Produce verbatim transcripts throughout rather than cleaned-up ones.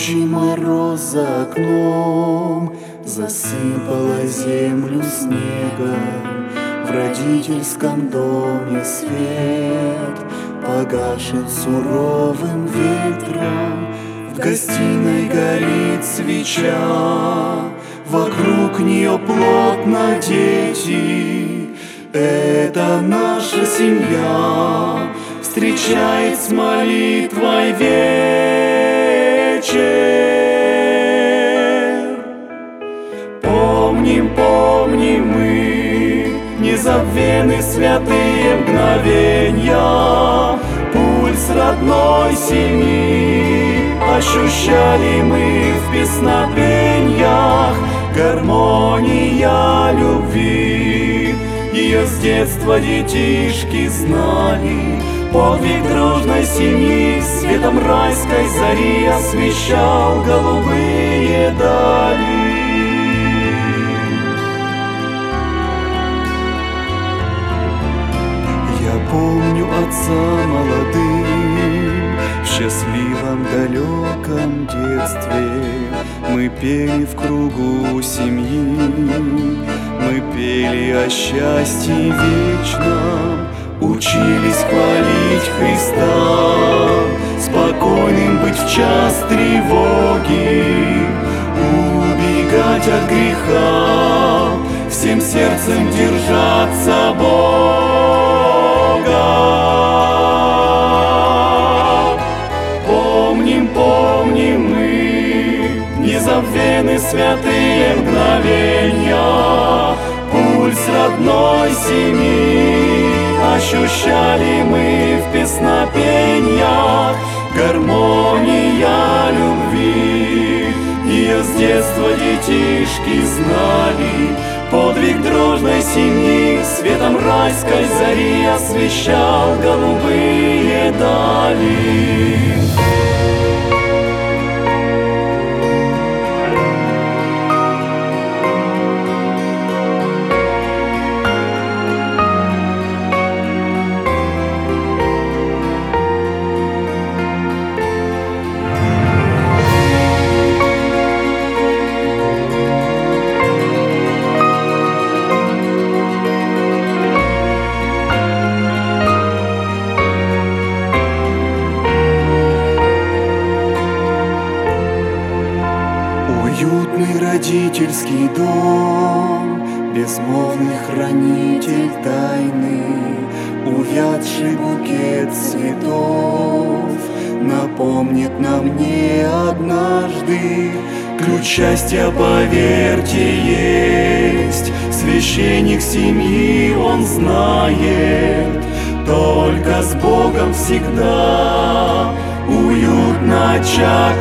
Колючий мороз за окном засыпала землю снегом. В родительском доме свет погашен суровым ветром. В гостиной горит свеча, вокруг нее плотно дети. Это наша семья встречает с молитвой вечер. Помним, помним мы незабвенны святые мгновенья. Пульс родной семьи ощущали мы в песнопениях. Гармония любви, ее с детства детишки знали. Подвиг дружной семьи светом райской зари освещал голубые дали. Я помню отца молодым в счастливом далеком детстве. Мы пели в кругу семьи, мы пели о счастье вечном, учились хвалить Христа, спокойным быть в час тревоги, убегать от греха, всем сердцем держаться Бога. Помним, помним мы незабвенны святые мгновенья. Пульс родной семьи ощущали мы в песнопениях. Гармония любви, ее с детства детишки знали. Подвиг дружной семьи светом райской зари освещал голубые дали. Уютный родительский дом, безмолвный хранитель тайны, увядший букет цветов напомнит нам не однажды. Ключ счастья, поверьте, есть, священник семьи он знает. Только с Богом всегда уютно очаг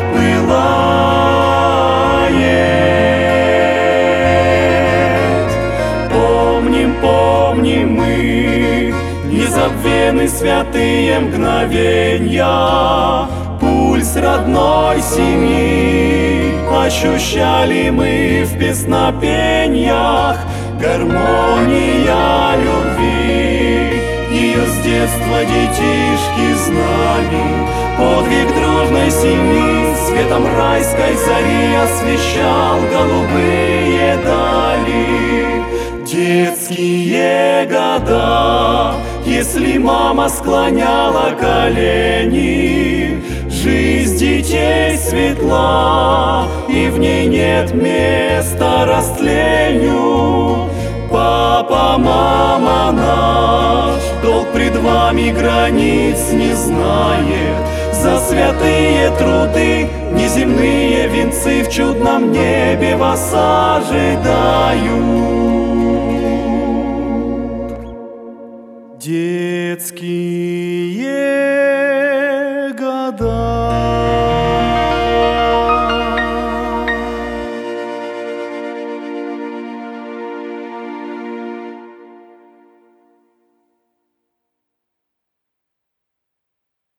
пылает. Помним, помним мы незабвенны святые мгновенья. Пульс родной семьи ощущали мы в песнопениях. Гармония любви, ее с детства детишки знали. Подвиг дружной семьи светом райской зари освещал голубые дали. Детские года, если мама склоняла колени, жизнь детей светла, и в ней нет места растлению. Папа, мама наш, долг пред вами границ не знает. За святые труды неземные венцы в чудном небе вас ожидают. Детские года.